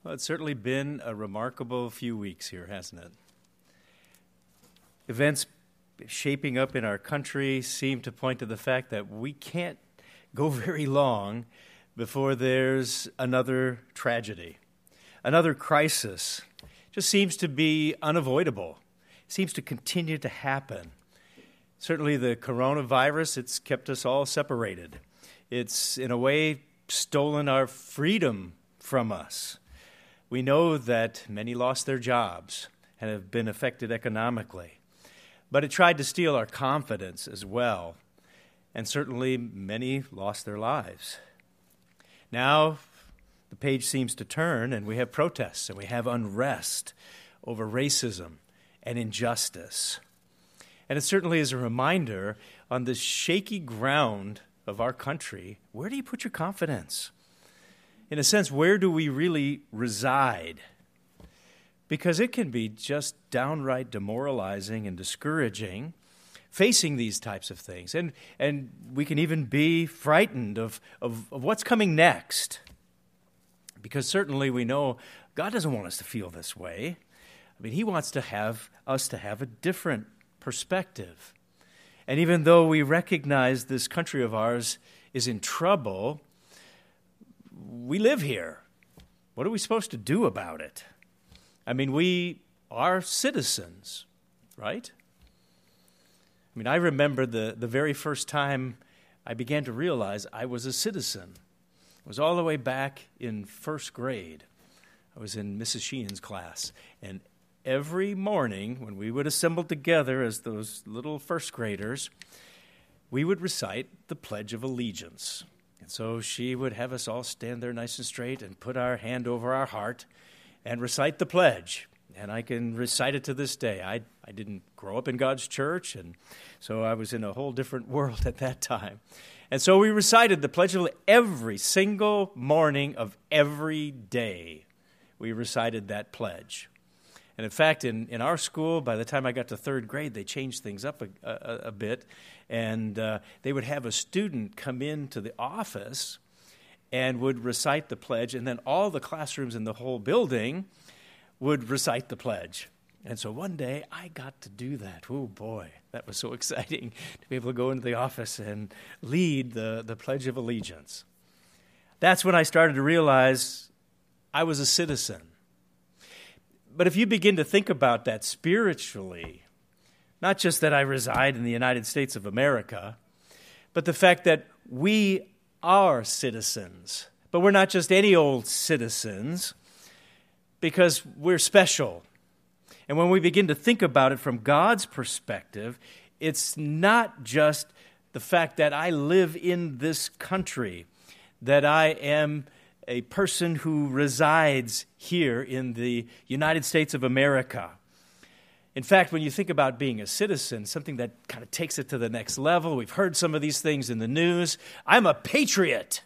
Well, it's certainly been a remarkable few weeks here, hasn't it? Events shaping up in our country seem to point to the fact that we can't go very long before there's another tragedy, another crisis. It just seems to be unavoidable. It seems to continue to happen. Certainly the coronavirus, it's kept us all separated. It's, in a way, stolen our freedom from us. We know that many lost their jobs and have been affected economically. But it tried to steal our confidence as well. And certainly many lost their lives. Now the page seems to turn and we have protests and we have unrest over racism and injustice. And it certainly is a reminder on this shaky ground of our country, where do you put your confidence? In a sense, where do we really reside? Because it can be just downright demoralizing and discouraging facing these types of things. And we can even be frightened of what's coming next. Because certainly we know God doesn't want us to feel this way. I mean, He wants to have us to have a different perspective. And even though we recognize this country of ours is in trouble, we live here. What are we supposed to do about it? I mean, we are citizens, right? I mean, I remember the very first time I began to realize I was a citizen. It was all the way back in first grade. I was in Mrs. Sheehan's class, and every morning when we would assemble together as those little first graders, we would recite the Pledge of Allegiance. And so she would have us all stand there nice and straight and put our hand over our heart and recite the pledge. And I can recite it to this day. I didn't grow up in God's church, and so I was in a whole different world at that time. And so we recited the Pledge of every single morning of every day. We recited that pledge. And in fact, in our school, by the time I got to third grade, they changed things up a bit. And they would have a student come into the office and would recite the pledge. And then all the classrooms in the whole building would recite the pledge. And so one day, I got to do that. Oh, boy, that was so exciting to be able to go into the office and lead the Pledge of Allegiance. That's when I started to realize I was a citizen. But if you begin to think about that spiritually, not just that I reside in the United States of America, but the fact that we are citizens. But we're not just any old citizens, because we're special. And when we begin to think about it from God's perspective, it's not just the fact that I live in this country, that I am a person who resides here in the United States of America. In fact, when you think about being a citizen, something that kind of takes it to the next level, we've heard some of these things in the news. I'm a patriot.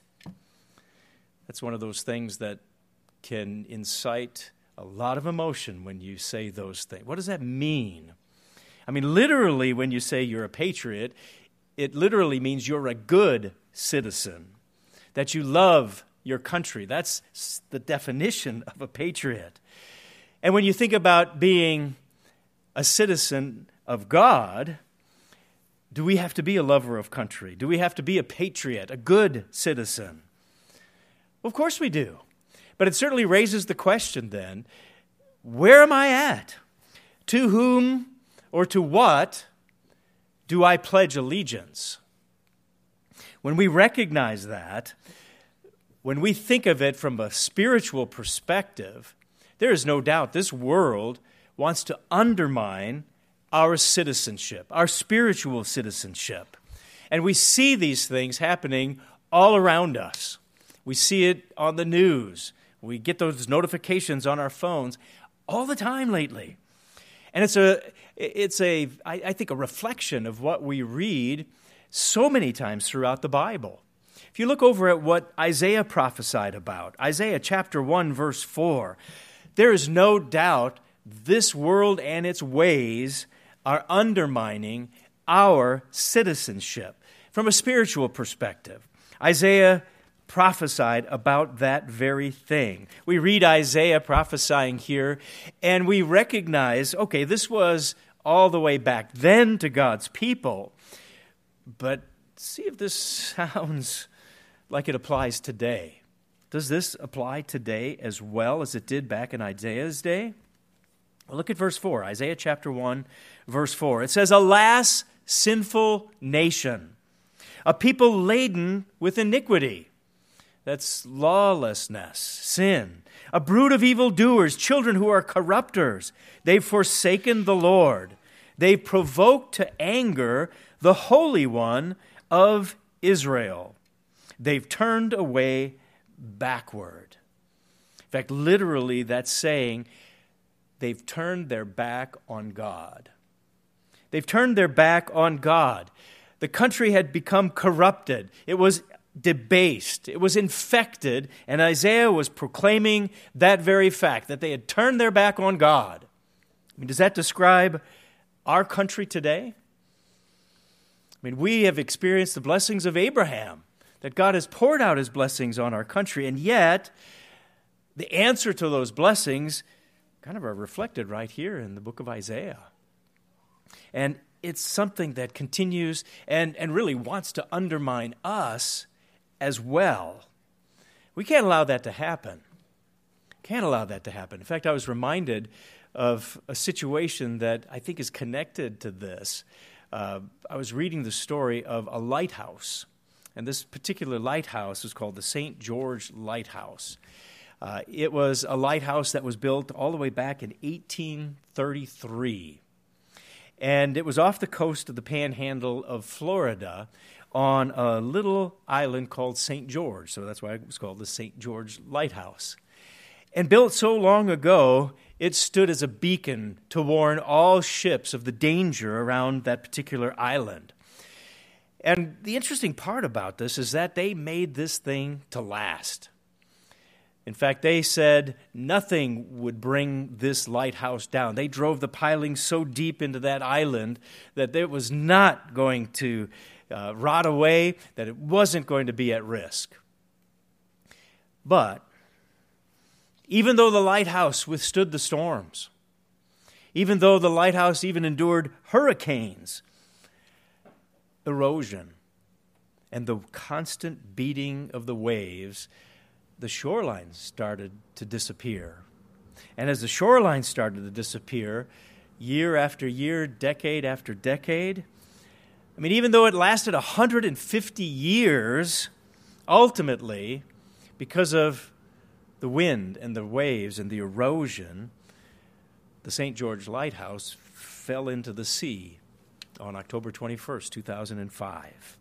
That's one of those things that can incite a lot of emotion when you say those things. What does that mean? I mean, literally, when you say you're a patriot, it literally means you're a good citizen, that you love your country. That's the definition of a patriot. And when you think about being a citizen of God, do we have to be a lover of country? Do we have to be a patriot, a good citizen? Well, of course we do. But it certainly raises the question then, where am I at? To whom or to what do I pledge allegiance? When we recognize that, when we think of it from a spiritual perspective, there is no doubt this world wants to undermine our citizenship, our spiritual citizenship. And we see these things happening all around us. We see it on the news. We get those notifications on our phones all the time lately. And it's I think, a reflection of what we read so many times throughout the Bible. If you look over at what Isaiah prophesied about, Isaiah chapter 1, verse 4, there is no doubt this world and its ways are undermining our citizenship from a spiritual perspective. Isaiah prophesied about that very thing. We read Isaiah prophesying here, and we recognize, okay, this was all the way back then to God's people, but see if this sounds like it applies today. Does this apply today as well as it did back in Isaiah's day? Well, look at verse 4, Isaiah chapter 1, verse 4. It says, "Alas, sinful nation, a people laden with iniquity." That's lawlessness, sin. "A brood of evildoers, children who are corrupters. They've forsaken the Lord. They've provoked to anger the Holy One of Israel. They've turned away backward." In fact, literally, that's saying they've turned their back on God. They've turned their back on God. The country had become corrupted. It was debased. It was infected, and Isaiah was proclaiming that very fact, that they had turned their back on God. I mean, does that describe our country today? I mean, we have experienced the blessings of Abraham, that God has poured out his blessings on our country, and yet the answer to those blessings kind of are reflected right here in the book of Isaiah. And it's something that continues and really wants to undermine us as well. We can't allow that to happen. Can't allow that to happen. In fact, I was reminded of a situation that I think is connected to this. I was reading the story of a lighthouse, and this particular lighthouse is called the St. George Lighthouse. It was a lighthouse that was built all the way back in 1833. And it was off the coast of the panhandle of Florida on a little island called St. George. So that's why it was called the St. George Lighthouse. And built so long ago, it stood as a beacon to warn all ships of the danger around that particular island. And the interesting part about this is that they made this thing to last. In fact, they said nothing would bring this lighthouse down. They drove the pilings so deep into that island that it was not going to rot away, that it wasn't going to be at risk. But even though the lighthouse withstood the storms, even though the lighthouse even endured hurricanes, erosion, and the constant beating of the waves, the shoreline started to disappear. And as the shoreline started to disappear, year after year, decade after decade, I mean, even though it lasted 150 years, ultimately, because of the wind and the waves and the erosion, the St. George Lighthouse fell into the sea on October 21st, 2005.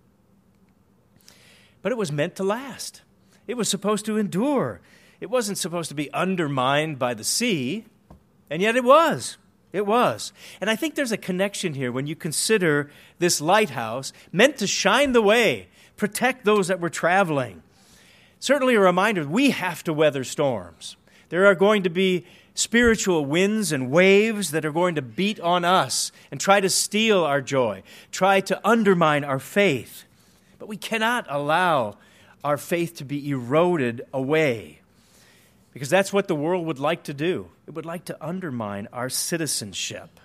But it was meant to last. It was supposed to endure. It wasn't supposed to be undermined by the sea, and yet it was. It was. And I think there's a connection here when you consider this lighthouse meant to shine the way, protect those that were traveling. Certainly a reminder, we have to weather storms. There are going to be spiritual winds and waves that are going to beat on us and try to steal our joy, try to undermine our faith. But we cannot allow our faith to be eroded away, because that's what the world would like to do. It would like to undermine our citizenship.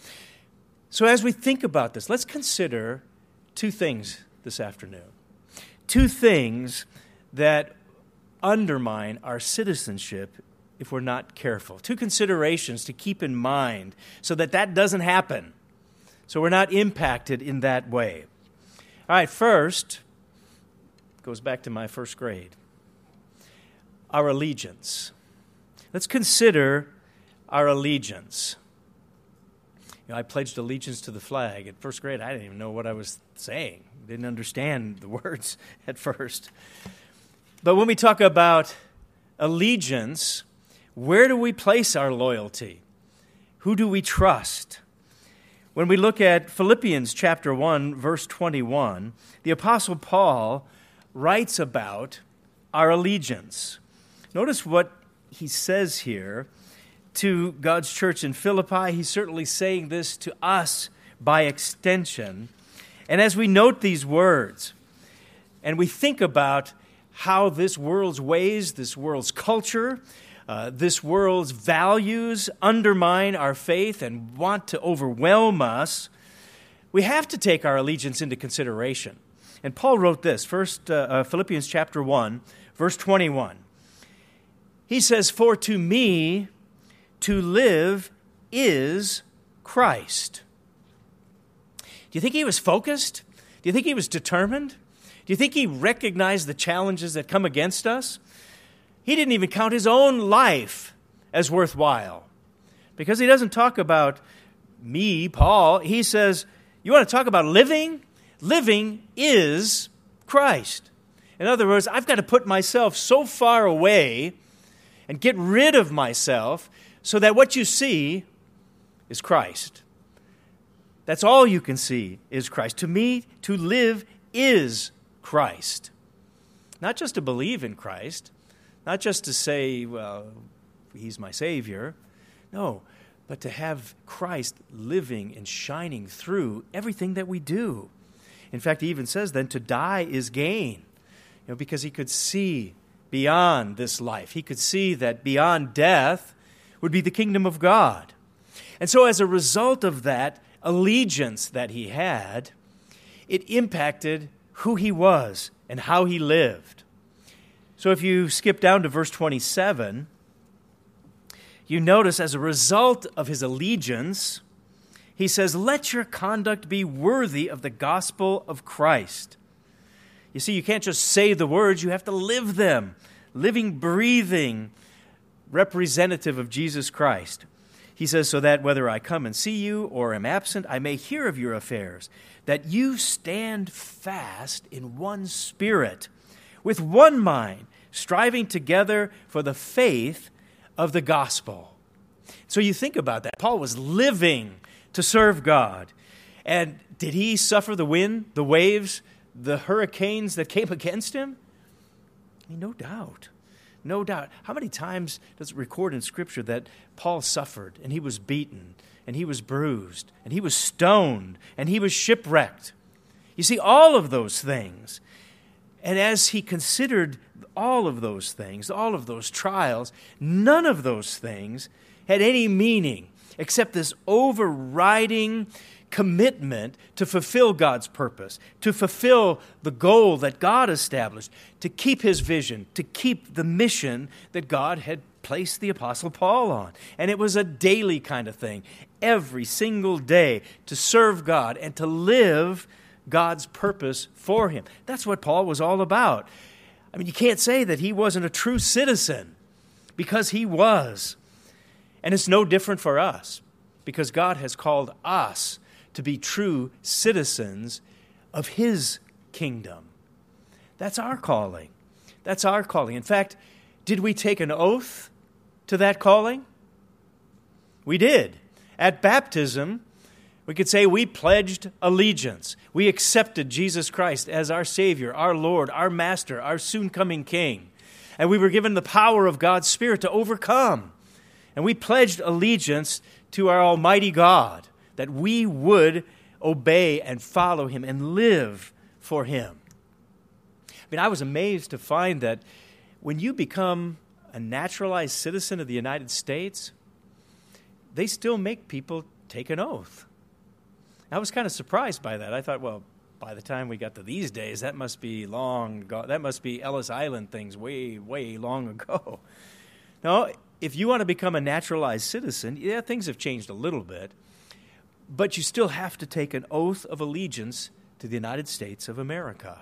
So as we think about this, let's consider two things this afternoon. Two things that undermine our citizenship if we're not careful. Two considerations to keep in mind so that that doesn't happen, so we're not impacted in that way. All right, first, goes back to my first grade. Our allegiance. Let's consider our allegiance. I pledged allegiance to the flag. At first grade, I didn't even know what I was saying. Didn't understand the words at first. But when we talk about allegiance, where do we place our loyalty? Who do we trust? When we look at Philippians chapter 1, verse 21, the Apostle Paul writes about our allegiance. Notice what he says here to God's church in Philippi. He's certainly saying this to us by extension. And as we note these words and we think about how this world's ways, this world's culture, this world's values undermine our faith and want to overwhelm us, we have to take our allegiance into consideration. And Paul wrote this, Philippians chapter 1, verse 21. He says, "For to me to live is Christ." Do you think he was focused? Do you think he was determined? Do you think he recognized the challenges that come against us? He didn't even count his own life as worthwhile. Because he doesn't talk about me, Paul. He says, you want to talk about living? Living is Christ. In other words, I've got to put myself so far away and get rid of myself so that what you see is Christ. That's all you can see is Christ. To me, to live is Christ. Not just to believe in Christ, not just to say, well, he's my Savior. No, but to have Christ living and shining through everything that we do. In fact, he even says then to die is gain, because he could see beyond this life. He could see that beyond death would be the kingdom of God. And so as a result of that allegiance that he had, it impacted who he was and how he lived. So if you skip down to verse 27, you notice as a result of his allegiance, he says, "Let your conduct be worthy of the gospel of Christ." You see, you can't just say the words, you have to live them. Living, breathing representative of Jesus Christ. He says, "So that whether I come and see you or am absent, I may hear of your affairs, that you stand fast in one spirit, with one mind, striving together for the faith of the gospel." So you think about that. Paul was living to serve God. And did he suffer the wind, the waves, the hurricanes that came against him? No doubt. No doubt. How many times does it record in Scripture that Paul suffered, and he was beaten, and he was bruised, and he was stoned, and he was shipwrecked? You see, all of those things. And as he considered all of those things, all of those trials, none of those things had any meaning except this overriding commitment to fulfill God's purpose, to fulfill the goal that God established, to keep his vision, to keep the mission that God had placed the Apostle Paul on. And it was a daily kind of thing, every single day, to serve God and to live God's purpose for him. That's what Paul was all about. I mean, you can't say that he wasn't a true citizen, because he was. And it's no different for us, because God has called us to be true citizens of his kingdom. That's our calling. That's our calling. In fact, did we take an oath to that calling? We did. At baptism, we could say we pledged allegiance. We accepted Jesus Christ as our Savior, our Lord, our Master, our soon-coming King. And we were given the power of God's Spirit to overcome. And we pledged allegiance to our Almighty God, that we would obey and follow him and live for him. I mean, I was amazed to find that when you become a naturalized citizen of the United States, they still make people take an oath. I was kind of surprised by that. I thought, well, by the time we got to these days, that must be long ago. That must be Ellis Island things way, way long ago. No, if you want to become a naturalized citizen, yeah, things have changed a little bit. But you still have to take an oath of allegiance to the United States of America.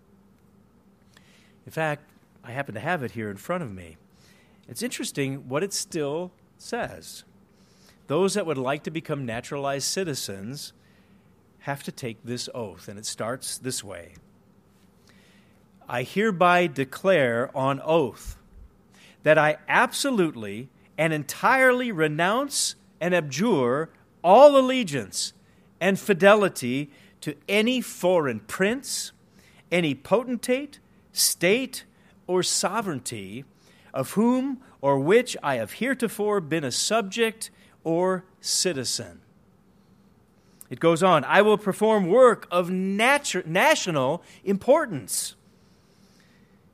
In fact, I happen to have it here in front of me. It's interesting what it still says. Those that would like to become naturalized citizens have to take this oath, and it starts this way. "I hereby declare on oath that I absolutely and entirely renounce and abjure all allegiance and fidelity to any foreign prince, any potentate, state, or sovereignty, of whom or which I have heretofore been a subject or citizen." It goes on, "I will perform work of national importance."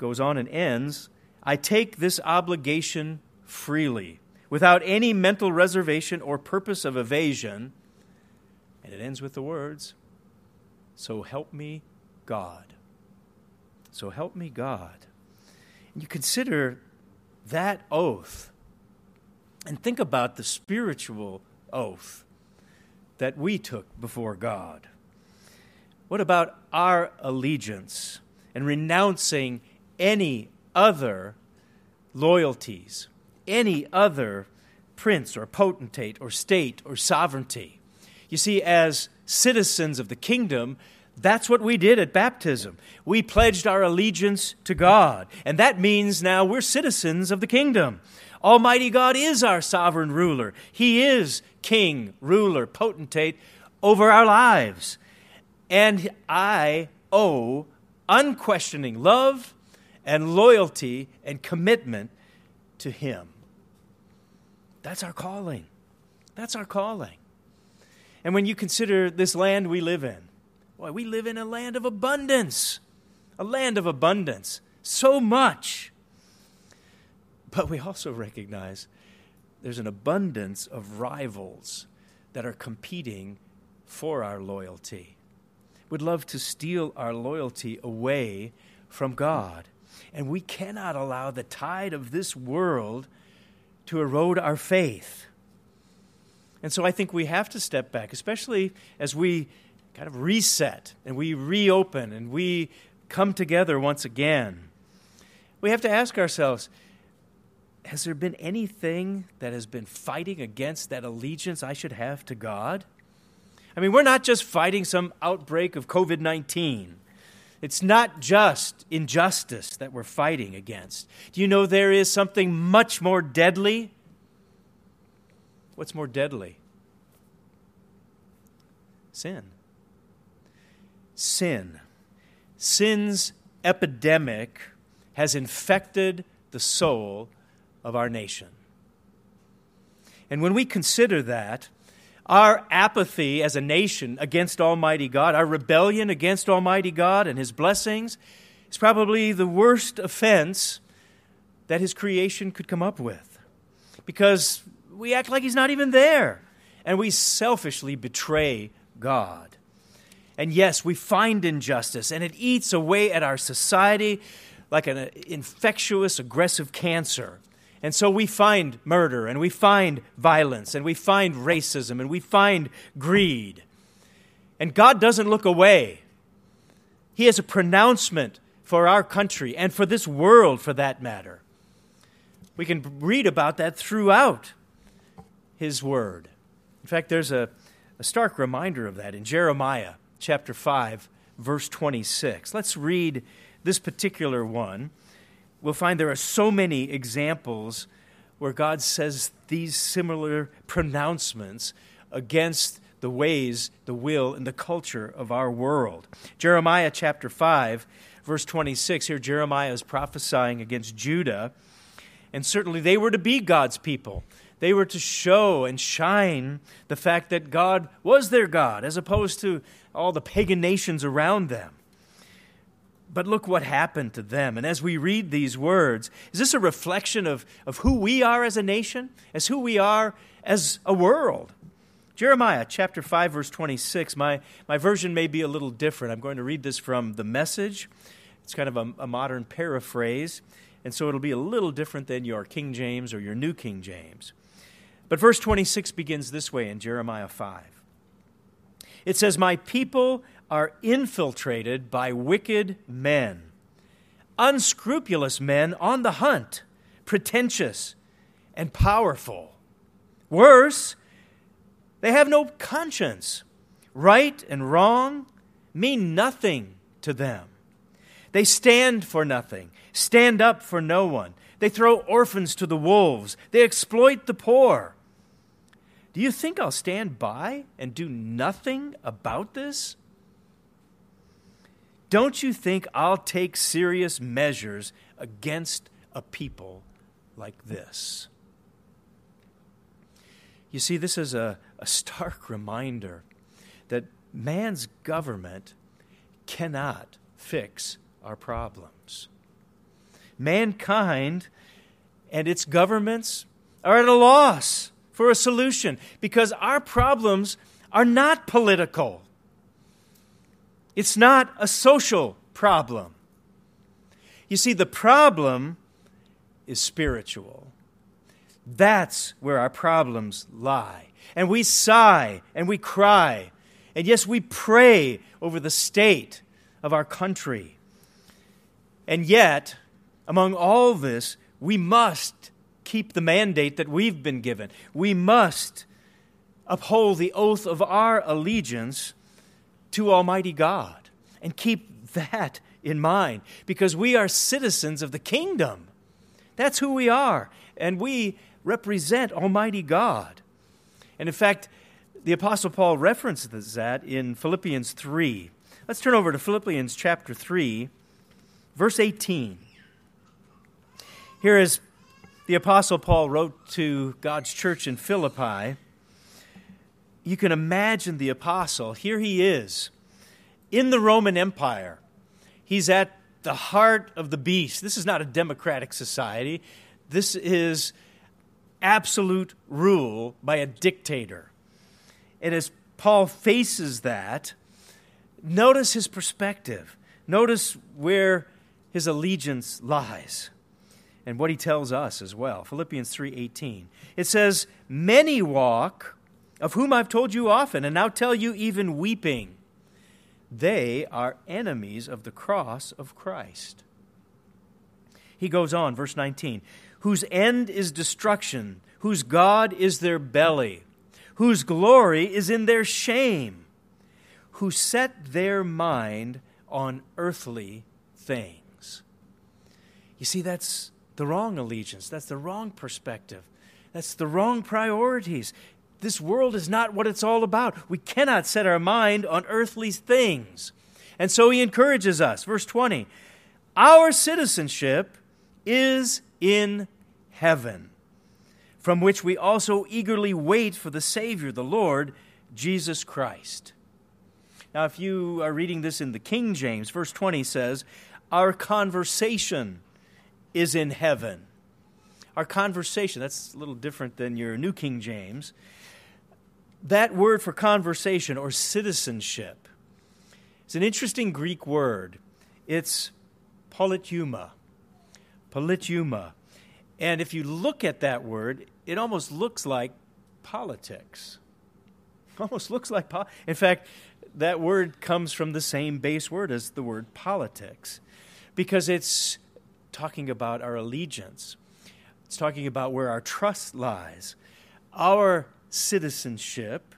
goes on and ends, I take this obligation freely, without any mental reservation or purpose of evasion. And it ends with the words, so help me God. So help me God. And you consider that oath and think about the spiritual oath that we took before God. What about our allegiance and renouncing any other loyalties, any other prince or potentate or state or sovereignty? You see, as citizens of the kingdom, that's what we did at baptism. We pledged our allegiance to God, and that means now we're citizens of the kingdom. Almighty God is our sovereign ruler. He is king, ruler, potentate over our lives. And I owe unquestioning love and loyalty and commitment to Him. That's our calling. That's our calling. And when you consider this land we live in, boy, we live in a land of abundance. A land of abundance. So much. But we also recognize there's an abundance of rivals that are competing for our loyalty. Would love to steal our loyalty away from God. And we cannot allow the tide of this world to erode our faith. And so I think we have to step back, especially as we kind of reset and we reopen and we come together once again. We have to ask ourselves, has there been anything that has been fighting against that allegiance I should have to God? I mean, we're not just fighting some outbreak of COVID-19. It's not just injustice that we're fighting against. Do you know there is something much more deadly? What's more deadly? Sin. Sin. Sin's epidemic has infected the soul of our nation. And when we consider that, our apathy as a nation against Almighty God, our rebellion against Almighty God and His blessings, is probably the worst offense that His creation could come up with. Because we act like He's not even there, and we selfishly betray God. And yes, we find injustice, and it eats away at our society like an infectious, aggressive cancer. And so we find murder, and we find violence, and we find racism, and we find greed. And God doesn't look away. He has a pronouncement for our country, and for this world, for that matter. We can read about that throughout His Word. In fact, there's a stark reminder of that in Jeremiah chapter 5, verse 26. Let's read this particular one. We'll find there are so many examples where God says these similar pronouncements against the ways, the will, and the culture of our world. Jeremiah chapter 5, verse 26, here Jeremiah is prophesying against Judah, and certainly they were to be God's people. They were to show and shine the fact that God was their God, as opposed to all the pagan nations around them. But look what happened to them. And as we read these words, is this a reflection of who we are as a nation, as who we are as a world? Jeremiah chapter 5, verse 26. My version may be a little different. I'm going to read this from the Message. It's kind of a modern paraphrase, and so it'll be a little different than your King James or your New King James. But verse 26 begins this way in Jeremiah 5. It says, "My people are infiltrated by wicked men, unscrupulous men on the hunt, pretentious and powerful. Worse, they have no conscience. Right and wrong mean nothing to them. They stand for nothing, stand up for no one. They throw orphans to the wolves. They exploit the poor. Do you think I'll stand by and do nothing about this? Don't you think I'll take serious measures against a people like this?" You see, this is a stark reminder that man's government cannot fix our problems. Mankind and its governments are at a loss for a solution because our problems are not political. It's not a social problem. You see, the problem is spiritual. That's where our problems lie. And we sigh and we cry. And yes, we pray over the state of our country. And yet, among all this, we must keep the mandate that we've been given. We must uphold the oath of our allegiance to Almighty God and keep that in mind because we are citizens of the kingdom. That's who we are, and we represent Almighty God. And in fact, the Apostle Paul references that in Philippians 3. Let's turn over to Philippians chapter 3, verse 18. Here is the Apostle Paul wrote to God's church in Philippi. You can imagine the apostle. Here he is in the Roman Empire. He's at the heart of the beast. This is not a democratic society. This is absolute rule by a dictator. And as Paul faces that, notice his perspective. Notice where his allegiance lies and what he tells us as well. Philippians 3:18. It says, "Many walk, of whom I've told you often, and now tell you even weeping. They are enemies of the cross of Christ." He goes on, verse 19, "Whose end is destruction, whose God is their belly, whose glory is in their shame, who set their mind on earthly things." You see, that's the wrong allegiance. That's the wrong perspective. That's the wrong priorities. This world is not what it's all about. We cannot set our mind on earthly things. And so he encourages us. Verse 20, "Our citizenship is in heaven, from which we also eagerly wait for the Savior, the Lord, Jesus Christ." Now, if you are reading this in the King James, verse 20 says, "Our conversation is in heaven." Our conversation, that's a little different than your New King James. That word for conversation or citizenship is an interesting Greek word. It's politeuma. Politeuma. And if you look at that word, it almost looks like politics. Almost looks like in fact, that word comes from the same base word as the word politics because it's talking about our allegiance. It's talking about where our trust lies. Our citizenship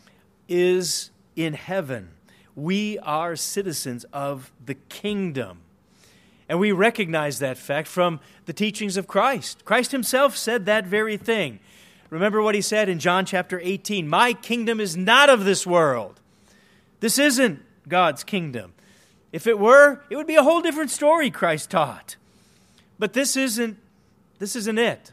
is in heaven. We are citizens of the kingdom. And we recognize that fact from the teachings of Christ. Christ himself said that very thing. Remember what he said in John chapter 18, "My kingdom is not of this world." This isn't God's kingdom. If it were, it would be a whole different story, Christ taught. But this isn't it.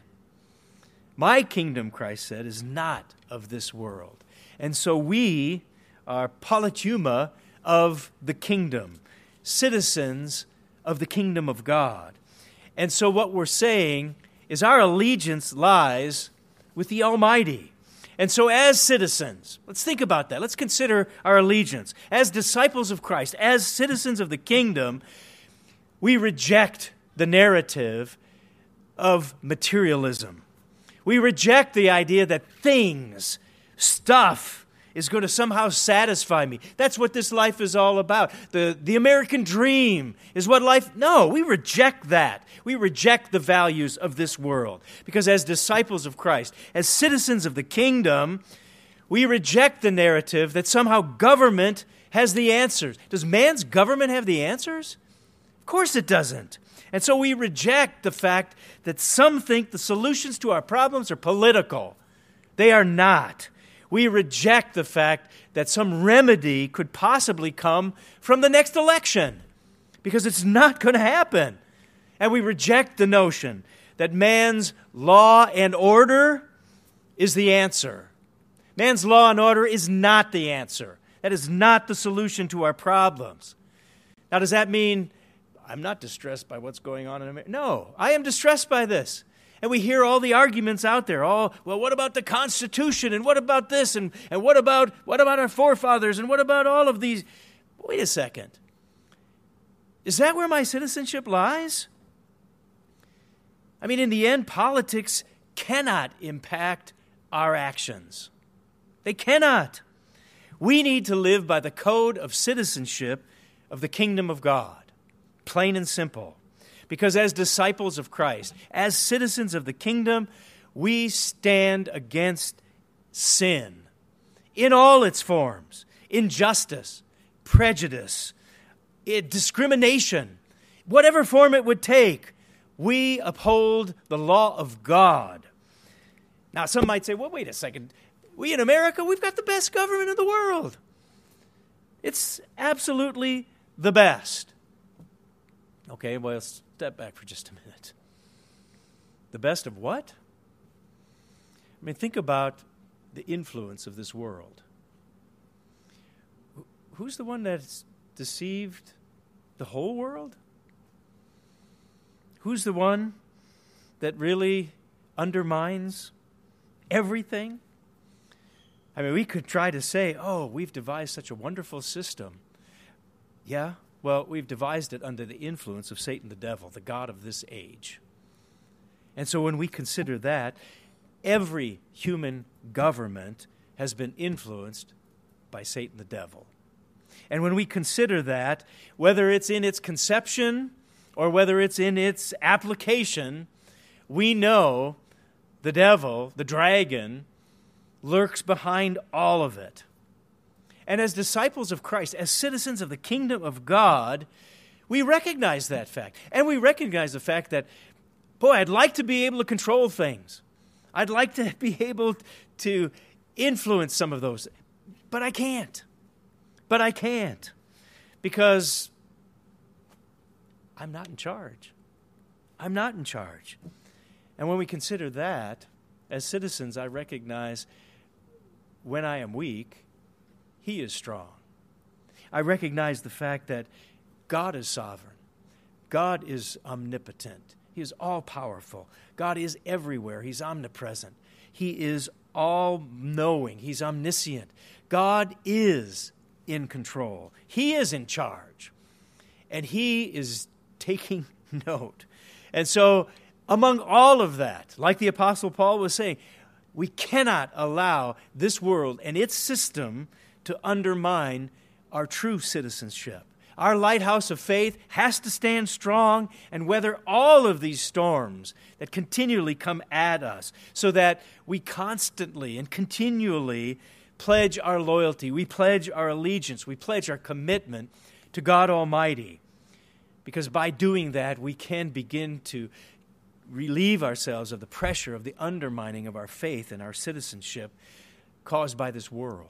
My kingdom, Christ said, is not of this world. And so we are politeuma of the kingdom, citizens of the kingdom of God. And so what we're saying is our allegiance lies with the Almighty. And so as citizens, let's think about that. Let's consider our allegiance. As disciples of Christ, as citizens of the kingdom, we reject the narrative of materialism. We reject the idea that things, stuff, is going to somehow satisfy me. That's what this life is all about. The American dream is what life... No, we reject that. We reject the values of this world. Because as disciples of Christ, as citizens of the kingdom, we reject the narrative that somehow government has the answers. Does man's government have the answers? Of course it doesn't. And so we reject the fact that some think the solutions to our problems are political. They are not. We reject the fact that some remedy could possibly come from the next election because it's not going to happen. And we reject the notion that man's law and order is the answer. Man's law and order is not the answer. That is not the solution to our problems. Now, does that mean I'm not distressed by what's going on in America. No, I am distressed by this. And we hear all the arguments out there. Well, what about the Constitution? And what about this? And what about our forefathers? And what about all of these? Wait a second. Is that where my citizenship lies? I mean, in the end, politics cannot impact our actions. They cannot. We need to live by the code of citizenship of the kingdom of God, plain and simple. Because as disciples of Christ, as citizens of the kingdom, we stand against sin in all its forms, injustice, prejudice, discrimination, whatever form it would take. We uphold the law of God. Now, some might say, well, wait a second. We in America, we've got the best government in the world. It's absolutely the best. Okay, well, step back for just a minute. The best of what? I mean, think about the influence of this world. Who's the one that's deceived the whole world? Who's the one that really undermines everything? I mean, we could try to say, oh, we've devised such a wonderful system. Yeah, well, we've devised it under the influence of Satan the devil, the god of this age. And so when we consider that, every human government has been influenced by Satan the devil. And when we consider that, whether it's in its conception or whether it's in its application, we know the devil, the dragon, lurks behind all of it. And as disciples of Christ, as citizens of the kingdom of God, we recognize that fact. And we recognize the fact that, boy, I'd like to be able to control things. I'd like to be able to influence some of those. But I can't. Because I'm not in charge. I'm not in charge. And when we consider that, as citizens, I recognize when I am weak, He is strong. I recognize the fact that God is sovereign. God is omnipotent. He is all-powerful. God is everywhere. He's omnipresent. He is all-knowing. He's omniscient. God is in control. He is in charge. And He is taking note. And so, among all of that, like the Apostle Paul was saying, we cannot allow this world and its system to undermine our true citizenship. Our lighthouse of faith has to stand strong and weather all of these storms that continually come at us so that we constantly and continually pledge our loyalty, we pledge our allegiance, we pledge our commitment to God Almighty. Because by doing that, we can begin to relieve ourselves of the pressure of the undermining of our faith and our citizenship caused by this world.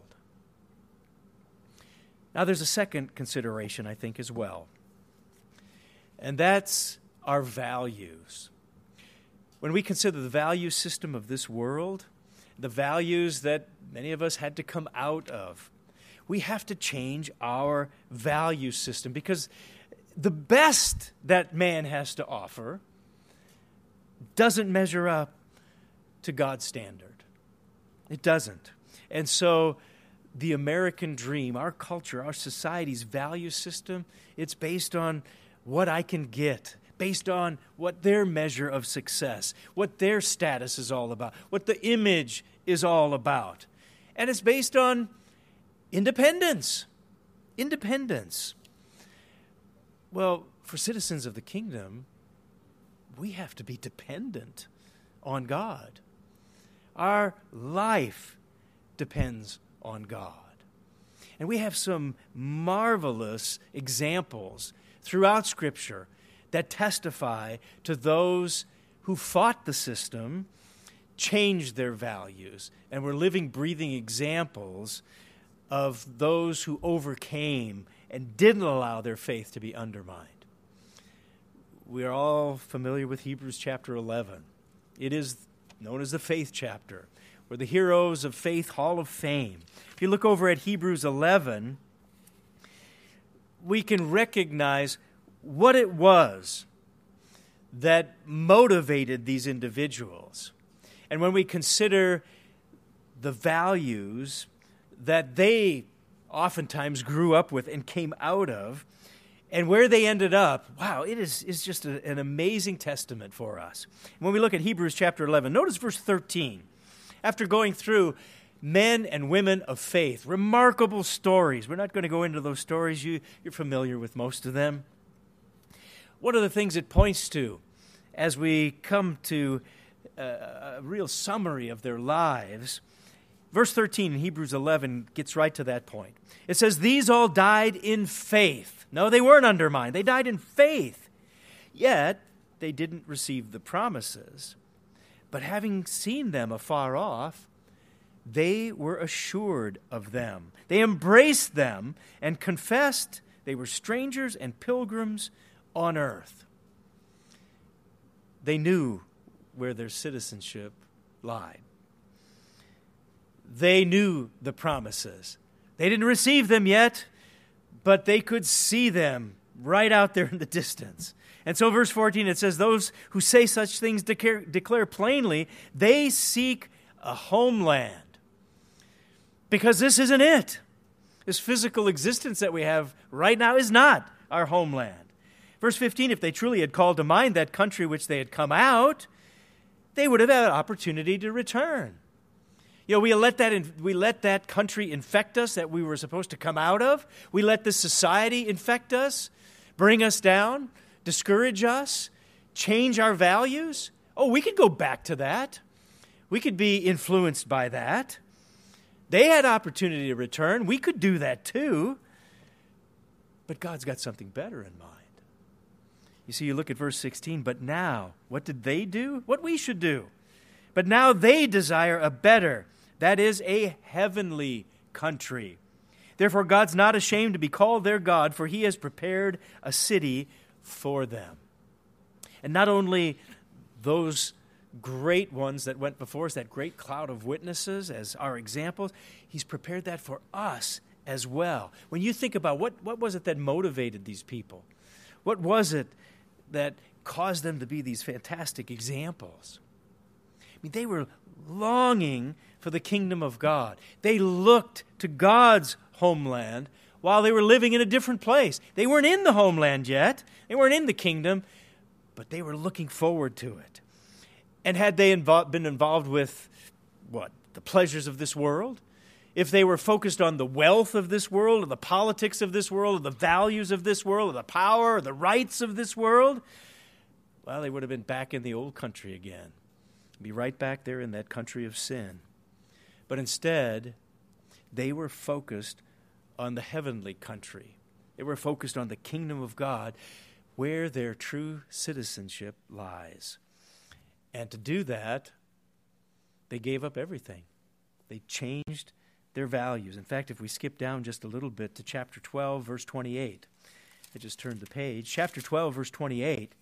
Now, there's a second consideration, I think, as well, and that's our values. When we consider the value system of this world, the values that many of us had to come out of, we have to change our value system because the best that man has to offer doesn't measure up to God's standard. It doesn't. And so the American dream, our culture, our society's value system, it's based on what I can get, based on what their measure of success, what their status is all about, what the image is all about. And it's based on independence. Independence. Well, for citizens of the kingdom, we have to be dependent on God. Our life depends on God. And we have some marvelous examples throughout Scripture that testify to those who fought the system, changed their values, and were living, breathing examples of those who overcame and didn't allow their faith to be undermined. We are all familiar with Hebrews chapter 11. It is known as the faith chapter, where the heroes of faith hall of fame. If you look over at Hebrews 11, we can recognize what it was that motivated these individuals. And when we consider the values that they oftentimes grew up with and came out of, and where they ended up, wow, it is just an amazing testament for us. When we look at Hebrews chapter 11, notice verse 13. After going through men and women of faith, remarkable stories. We're not going to go into those stories. You're familiar with most of them. What are the things it points to as we come to a real summary of their lives? Verse 13 in Hebrews 11 gets right to that point. It says, these all died in faith. No, they weren't undermined. They died in faith. Yet, they didn't receive the promises. But having seen them afar off, they were assured of them. They embraced them and confessed they were strangers and pilgrims on earth. They knew where their citizenship lied. They knew the promises. They didn't receive them yet, but they could see them right out there in the distance. And so verse 14, it says, those who say such things declare plainly, they seek a homeland. Because this isn't it. This physical existence that we have right now is not our homeland. Verse 15, if they truly had called to mind that country which they had come out, they would have had an opportunity to return. You know, we let that country infect us that we were supposed to come out of. We let this society infect us, bring us down, discourage us, change our values. Oh, we could go back to that. We could be influenced by that. They had opportunity to return. We could do that too. But God's got something better in mind. You see, you look at verse 16, but now, what did they do? What we should do. But now they desire a better, that is, a heavenly country. Therefore, God's not ashamed to be called their God, for he has prepared a city for them. And not only those great ones that went before us, that great cloud of witnesses as our examples, he's prepared that for us as well. When you think about what was it that motivated these people? What was it that caused them to be these fantastic examples? I mean, they were longing for the kingdom of God. They looked to God's homeland while they were living in a different place. They weren't in the homeland yet. They weren't in the kingdom, but they were looking forward to it. And had they been involved with, the pleasures of this world? If they were focused on the wealth of this world, or the politics of this world, or the values of this world, or the power, or the rights of this world, well, they would have been back in the old country again. Be right back there in that country of sin. But instead, they were focused on the heavenly country. They were focused on the kingdom of God, where their true citizenship lies. And to do that, they gave up everything. They changed their values. In fact, if we skip down just a little bit to chapter 12, verse 28, I just turned the page. Chapter 12, verse 28,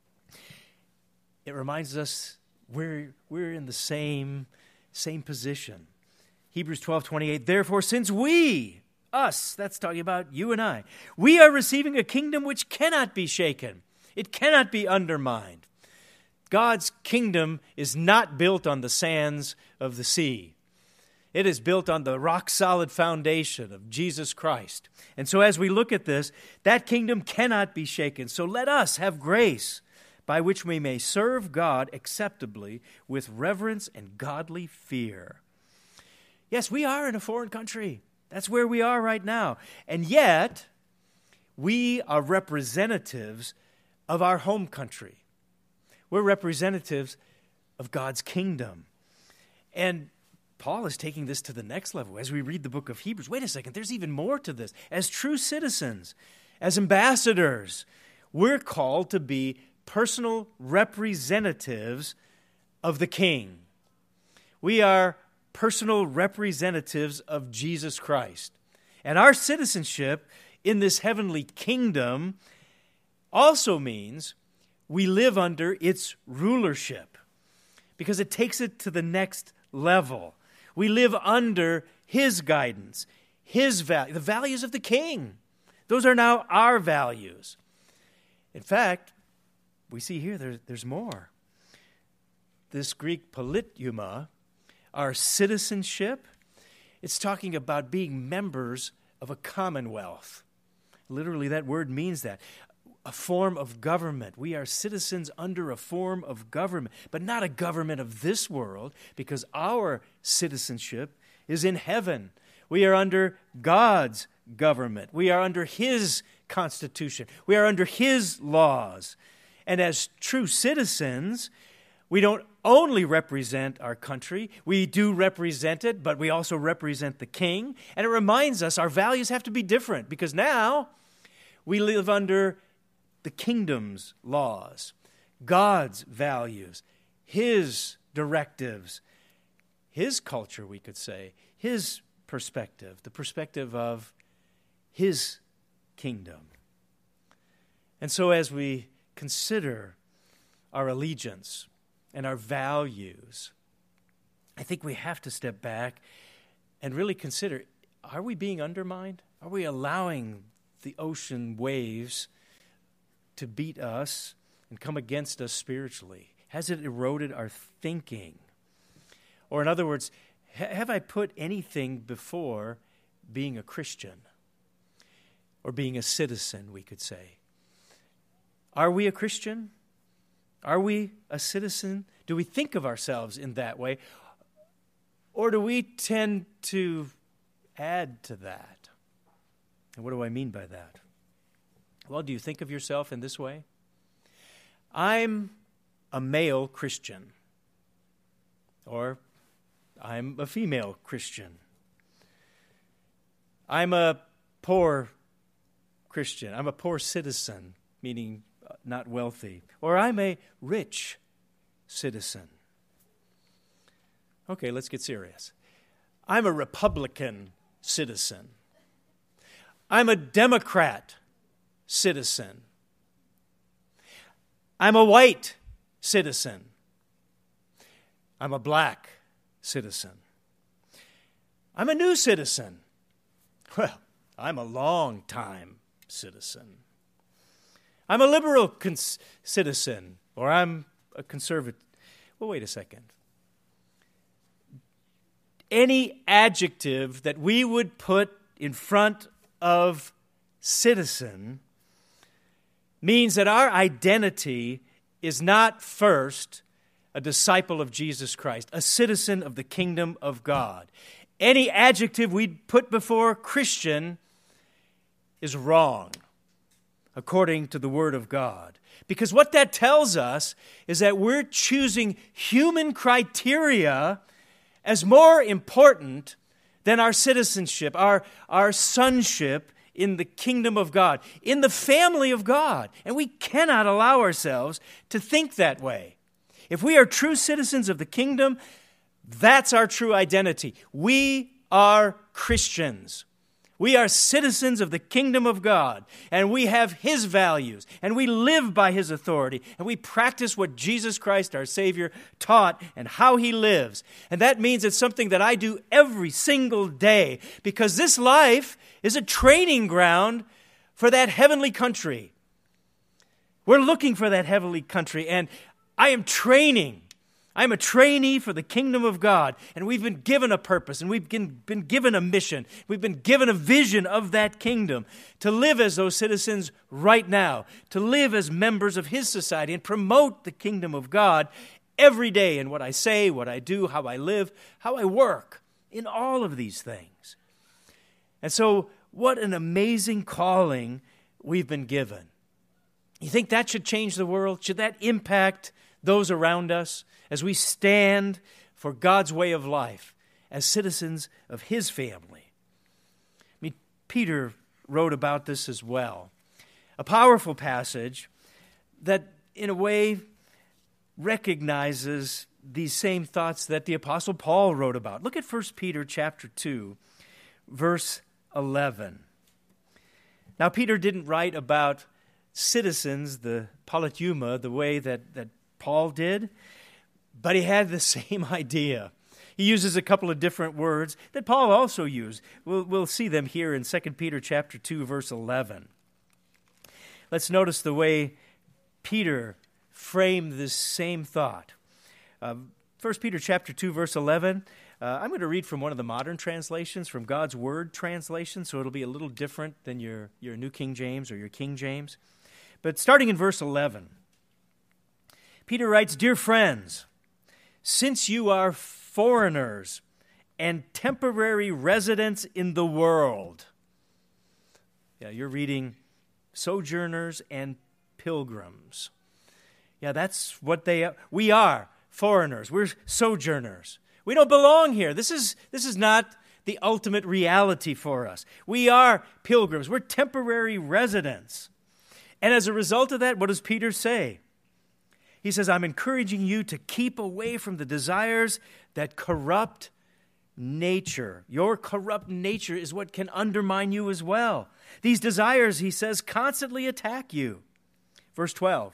it reminds us we're in the same position. Hebrews 12:28, therefore, since we, us, that's talking about you and I, we are receiving a kingdom which cannot be shaken. It cannot be undermined. God's kingdom is not built on the sands of the sea. It is built on the rock-solid foundation of Jesus Christ. And so as we look at this, that kingdom cannot be shaken. So let us have grace by which we may serve God acceptably with reverence and godly fear. Yes, we are in a foreign country. That's where we are right now. And yet, we are representatives of our home country. We're representatives of God's kingdom. And Paul is taking this to the next level. As we read the book of Hebrews, wait a second, there's even more to this. As true citizens, as ambassadors, we're called to be personal representatives of the King. We are personal representatives of Jesus Christ. And our citizenship in this heavenly kingdom also means we live under its rulership, because it takes it to the next level. We live under his guidance, his value, the values of the King. Those are now our values. In fact, we see here there's more. This Greek politeuma, our citizenship, it's talking about being members of a commonwealth. Literally, that word means that. A form of government. We are citizens under a form of government, but not a government of this world, because our citizenship is in heaven. We are under God's government. We are under His constitution. We are under His laws. And as true citizens, we don't only represent our country. We do represent it, but we also represent the King. And it reminds us our values have to be different, because now we live under the kingdom's laws, God's values, His directives, His culture, we could say, His perspective, the perspective of His kingdom. And so as we consider our allegiance and our values, I think we have to step back and really consider, are we being undermined? Are we allowing the ocean waves to beat us and come against us spiritually? Has it eroded our thinking? Or in other words, have I put anything before being a Christian or being a citizen, we could say? Are we a Christian? Are we a citizen? Do we think of ourselves in that way? Or do we tend to add to that? And what do I mean by that? Well, do you think of yourself in this way? I'm a male Christian. Or I'm a female Christian. I'm a poor Christian. I'm a poor citizen, meaning not wealthy. Or I'm a rich citizen. Okay, let's get serious. I'm a Republican citizen. I'm a Democrat citizen. I'm a white citizen. I'm a black citizen. I'm a new citizen. Well, I'm a long-time citizen. I'm a liberal citizen, or I'm a conservative. Well, wait a second. Any adjective that we would put in front of citizen means that our identity is not first a disciple of Jesus Christ, a citizen of the kingdom of God. Any adjective we put before Christian is wrong, according to the Word of God. Because what that tells us is that we're choosing human criteria as more important than our citizenship, our sonship in the kingdom of God, in the family of God. And we cannot allow ourselves to think that way. If we are true citizens of the kingdom, that's our true identity. We are Christians. We are citizens of the kingdom of God, and we have His values, and we live by His authority, and we practice what Jesus Christ, our Savior, taught and how He lives. And that means it's something that I do every single day, because this life is a training ground for that heavenly country. We're looking for that heavenly country, and I am training. I'm a trainee for the kingdom of God, and we've been given a purpose, and we've been given a mission. We've been given a vision of that kingdom to live as those citizens right now, to live as members of His society and promote the kingdom of God every day in what I say, what I do, how I live, how I work, in all of these things. And so, what an amazing calling we've been given. You think that should change the world? Should that impact those around us as we stand for God's way of life as citizens of His family? I mean, Peter wrote about this as well. A powerful passage that, in a way, recognizes these same thoughts that the Apostle Paul wrote about. Look at 1 Peter chapter 2, verse 11. Now, Peter didn't write about citizens, the politeuma, the way that Paul did, but he had the same idea. He uses a couple of different words that Paul also used. We'll see them here in 2 Peter chapter 2, verse 11. let's notice the way Peter framed this same thought. 1 Peter chapter 2, verse 11. I'm going to read from one of the modern translations, from God's Word translation, so it'll be a little different than your New King James or your King James. But starting in verse 11, Peter writes, "Dear friends, since you are foreigners and temporary residents in the world." Yeah, you're reading sojourners and pilgrims. Yeah, that's what they are. We are foreigners. We're sojourners. We don't belong here. This is not the ultimate reality for us. We are pilgrims. We're temporary residents. And as a result of that, what does Peter say? He says, "I'm encouraging you to keep away from the desires that corrupt nature." Your corrupt nature is what can undermine you as well. These desires, he says, constantly attack you. Verse 12,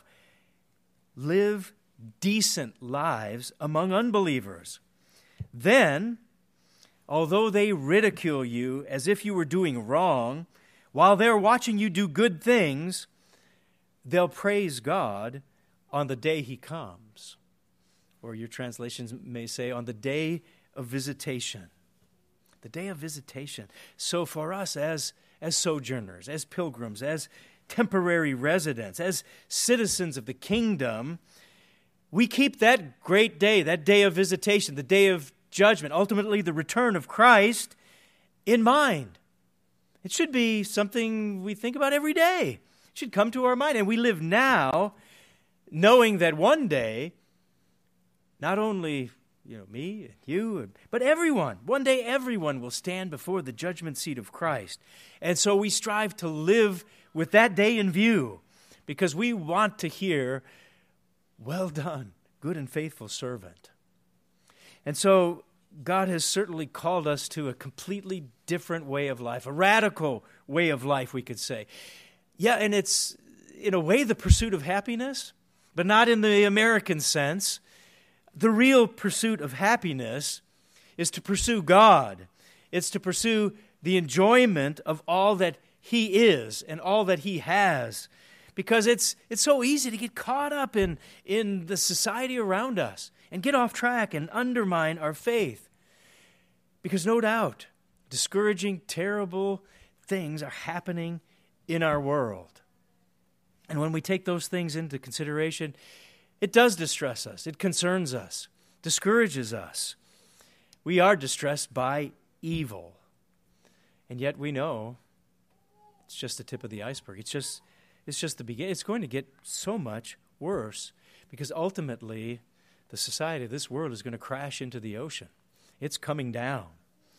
"Live decent lives among unbelievers. Then, although they ridicule you as if you were doing wrong, while they're watching you do good things, they'll praise God on the day he comes." Or your translations may say, on the day of visitation. The day of visitation. So for us as sojourners, as pilgrims, as temporary residents, as citizens of the kingdom, we keep that great day, that day of visitation, the day of judgment, ultimately the return of Christ, in mind. It should be something we think about every day. It should come to our mind. And we live now knowing that one day, not only me and you, but everyone, one day everyone will stand before the judgment seat of Christ. And so we strive to live with that day in view because we want to hear, "Well done, good and faithful servant." And so God has certainly called us to a completely different way of life, a radical way of life, we could say. Yeah, and it's, in a way, the pursuit of happiness, but not in the American sense. The real pursuit of happiness is to pursue God. It's to pursue the enjoyment of all that He is and all that He has. Because it's so easy to get caught up in the society around us and get off track and undermine our faith. Because no doubt, discouraging, terrible things are happening in our world. And when we take those things into consideration, it does distress us. It concerns us, discourages us. We are distressed by evil. And yet we know it's just the tip of the iceberg. It's just the beginning. It's going to get so much worse because ultimately the society of this world is going to crash into the ocean. It's coming down.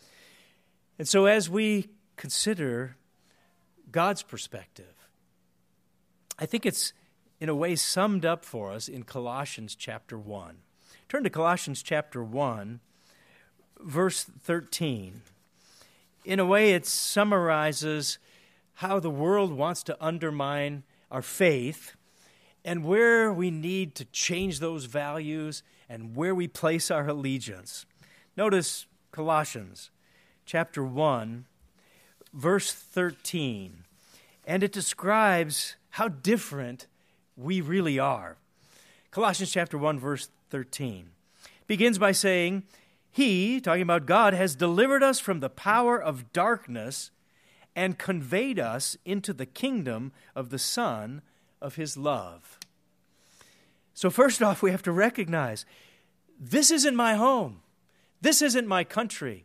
And so as we consider God's perspective, I think it's in a way summed up for us in Colossians chapter 1. Turn to Colossians chapter 1, verse 13. In a way, it summarizes how the world wants to undermine our faith and where we need to change those values and where we place our allegiance. Notice Colossians chapter 1, verse 13. And it describes how different we really are. Colossians chapter 1, verse 13 begins by saying, He, talking about God, has delivered us from the power of darkness and conveyed us into the kingdom of the Son of His love. So first off, we have to recognize, this isn't my home. This isn't my country.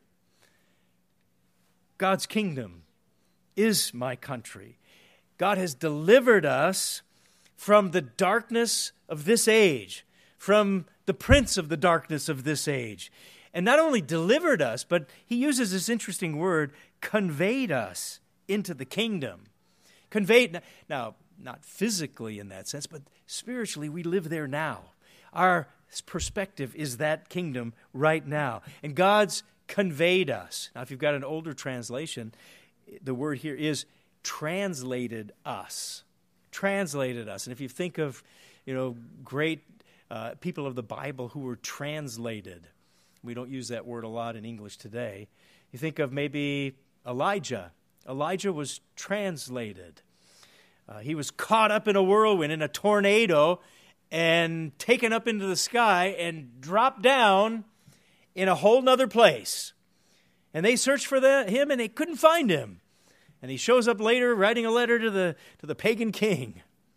God's kingdom is my country. God has delivered us from the darkness of this age, from the prince of the darkness of this age. And not only delivered us, but He uses this interesting word, conveyed us into the kingdom. Conveyed, now, not physically in that sense, but spiritually we live there now. Our perspective is that kingdom right now. And God's conveyed us. Now, if you've got an older translation, the word here is translated us. Translated us. And if you think of, great people of the Bible who were translated, we don't use that word a lot in English today. You think of maybe Elijah. Elijah was translated. He was caught up in a whirlwind, in a tornado, and taken up into the sky and dropped down in a whole nother place. And they searched for him, and they couldn't find him. And he shows up later writing a letter to the pagan king.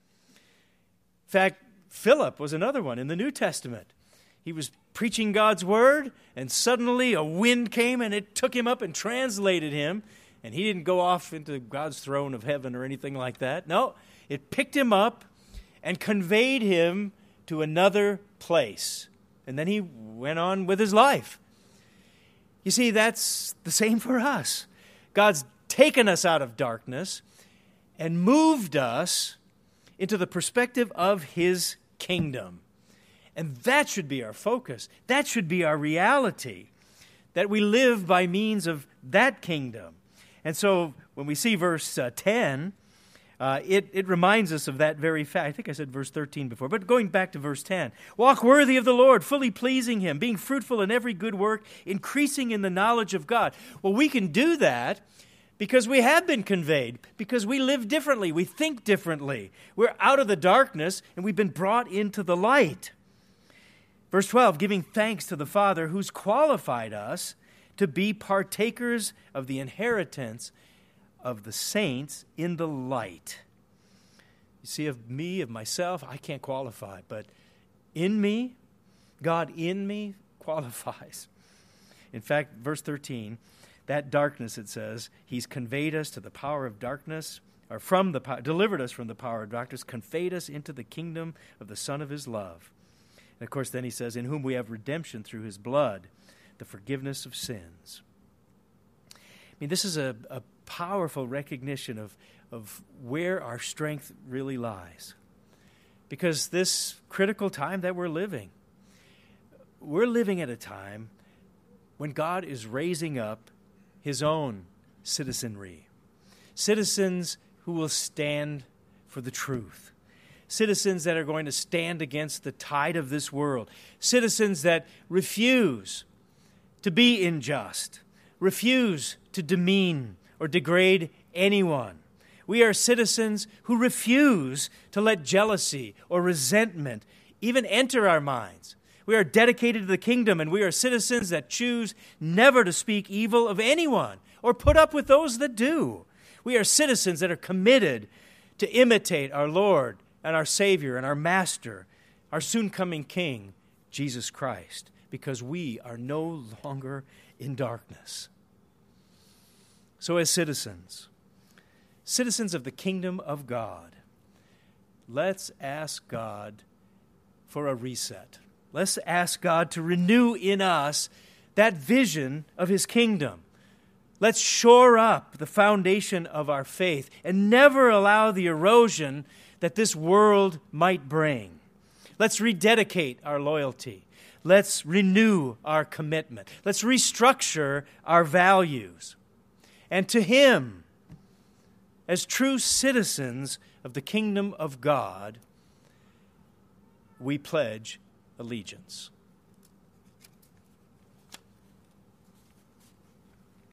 In fact, Philip was another one in the New Testament. He was preaching God's word, and suddenly a wind came, and it took him up and translated him. And he didn't go off into God's throne of heaven or anything like that. No, it picked him up and conveyed him to another place. And then he went on with his life. You see, that's the same for us. God's taken us out of darkness and moved us into the perspective of His kingdom. And that should be our focus. That should be our reality, that we live by means of that kingdom. And so when we see verse 10, it reminds us of that very fact. I think I said verse 13 before, but going back to verse 10. Walk worthy of the Lord, fully pleasing Him, being fruitful in every good work, increasing in the knowledge of God. Well, we can do that because we have been conveyed, because we live differently, we think differently. We're out of the darkness and we've been brought into the light. Verse 12, giving thanks to the Father who's qualified us to be partakers of the inheritance of the saints in the light. You see, of me, of myself, I can't qualify, but in me, God in me qualifies. In fact, verse 13, that darkness, it says, He's conveyed us to the power of darkness, or delivered us from the power of darkness, conveyed us into the kingdom of the Son of His love. And of course, then he says, in whom we have redemption through His blood, the forgiveness of sins. I mean, this is a powerful recognition of where our strength really lies. Because this critical time that we're living at a time when God is raising up His own citizenry. Citizens who will stand for the truth. Citizens that are going to stand against the tide of this world. Citizens that refuse to be unjust, refuse to demean or degrade anyone. We are citizens who refuse to let jealousy or resentment even enter our minds. We are dedicated to the kingdom, and we are citizens that choose never to speak evil of anyone or put up with those that do. We are citizens that are committed to imitate our Lord and our Savior and our Master, our soon-coming King, Jesus Christ, because we are no longer in darkness. So as citizens of the kingdom of God, let's ask God for a reset. Let's ask God to renew in us that vision of His kingdom. Let's shore up the foundation of our faith and never allow the erosion that this world might bring. Let's rededicate our loyalty. Let's renew our commitment. Let's restructure our values. And to Him, as true citizens of the kingdom of God, we pledge allegiance.